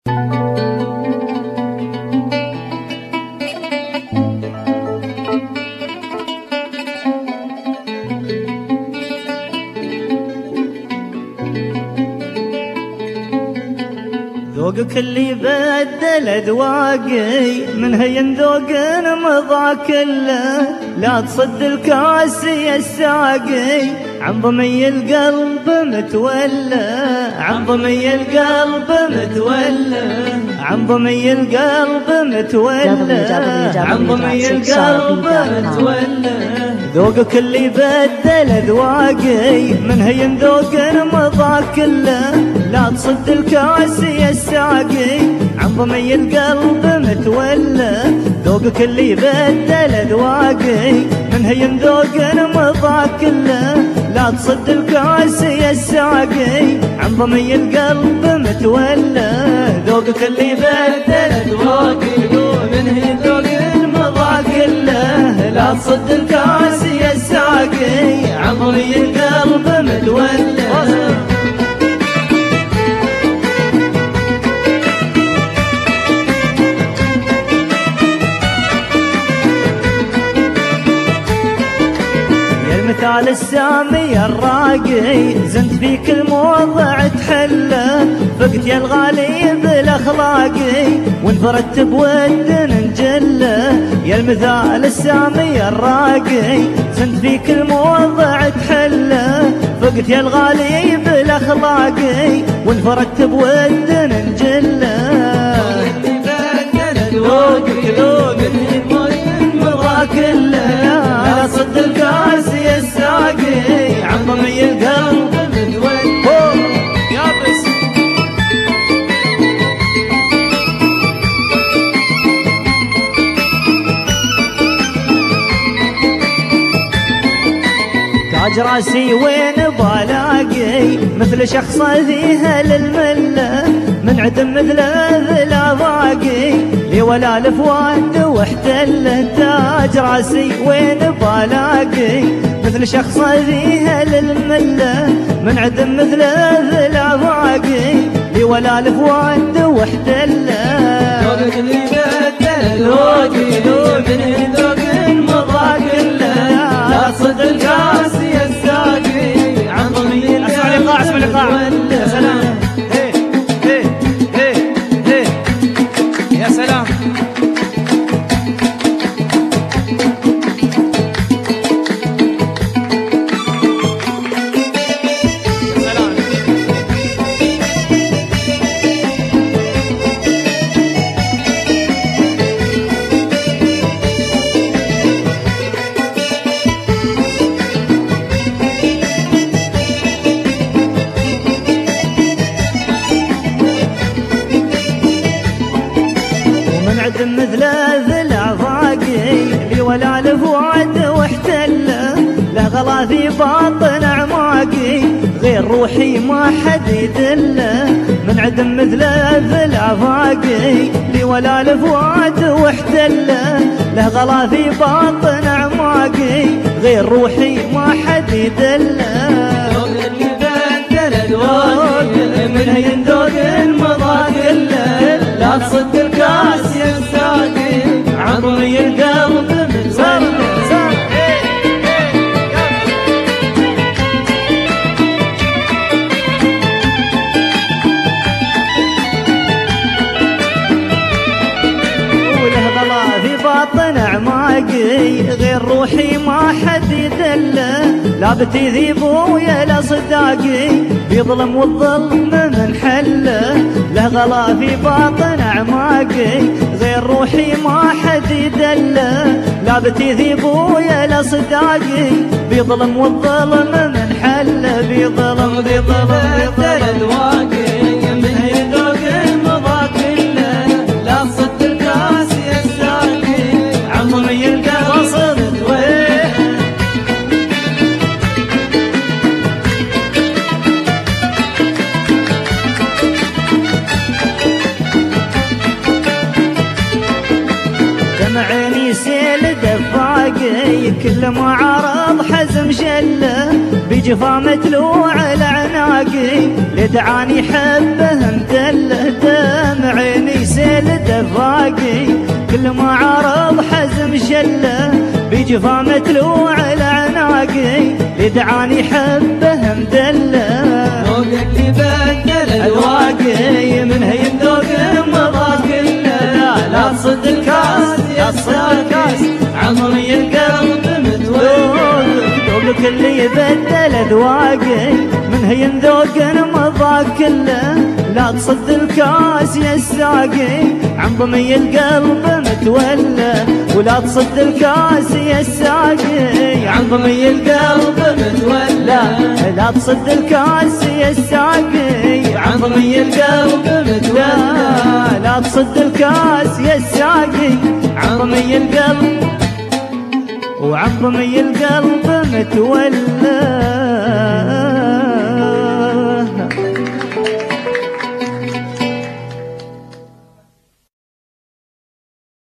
ذوقك اللي بدل أذواقي من هين ذوق مضى كله، لا تصد الكاسي الساقي عن ضمي القلب متولى، عن ضمي القلب متولى، عن ضمي القلب متولى، عن ضمي القلب متولى. ذوقك اللي بدل أذواقي من هين ذوق مضى كله، لا تصد الكاسي الساقي عن ضمي القلب متولى. ذوقك اللي بدل أذواقي من هين ذوق مضى كله، لا تصد الكاسي الساقي عن ضمي القلب متولى. ذوقك اللي بدل أذواقي من هين ذوق مضى كله، لا تصد الكاسي الساقي عن ضمي القلب متولى. مثال السامي الراقي زنت فيك الموضع تحله، فقت يا الغالي بالاخلاقي وانفردت بود نجله. يا المثال السامي الراقي زنت فيك الموضع تحله، فقت يا الغالي بالاخلاقي وانفردت بود نجله. ذوقك ذوق مضى كله، لا صد الكاسي الساقي عن ضمي القلب متولى. يا بس تاج راسي وين بلاقي مثل شخص ذيها للمله، من عدم مثله ذلا باقي لي ولا الفواد واحتل. تاج راسي وين بلاقي مثل شخص ذيها للمله، من عدم مثله ذلا باقي لي ولا الفواد واحتل. ذوقك اللي بدل ذوقي من ذوق مضى كله، لا تصد الكاسي الساقي عن ضمي القلب. اسمع الايقاع اسمع الايقاع. يا سلام يا سلام. مثل ذل فاقي لي ولا الفؤاد واحتله، لا غلا في باطن اعماقي غير روحي ما حد يدله. من عدم مثل ذل فاقي لي ولا الفؤاد واحتله، لا غلا في باطن اعماقي غير روحي ما حد يدله. اللي بدل الواقي من هين ذوق مضى كله، لا تصد الكاسي الساقي عن ضمي القلب متولى. وله ظلا في باطن اعماقي غير روحي ما حد يدله، لا بتذيب ويا لا صداقي بيظلم والظلم من حله. له غلا في باطن اعماقي غير روحي ما حد يدله، لا بتذيب ويا لا صداقي بيظلم والظلم من حله. بيظلم الواقي من يذوق المضى كله، لا تصد الكاسي الساقي عن ضمي القلب متولى. عيني سيل دفاقي كل ما عرض حزم شله، بجفا متلوع العناقي لدعاني حبه مدله. دمع يله بجفا متلوع العناقي يدعاني حبه مدله ذوقك يبدل الواقي من هي ذوق مضى كله لا تصد الكاس يا الكاس عمري القلب متولد ذوقك اللي يبدل اذواقي من هي ذوق مضى كله لا تصد الكاس يا الساقي عن ضمي القلب متولى ولا تصد الكاس يا الساقي عن ضمي القلب متولى لا تصد الكاس يا الساقي عن ضمي القلب متولى لا تصد الكاس يا الساقي عن ضمي القلب وعن ضمي القلب متولى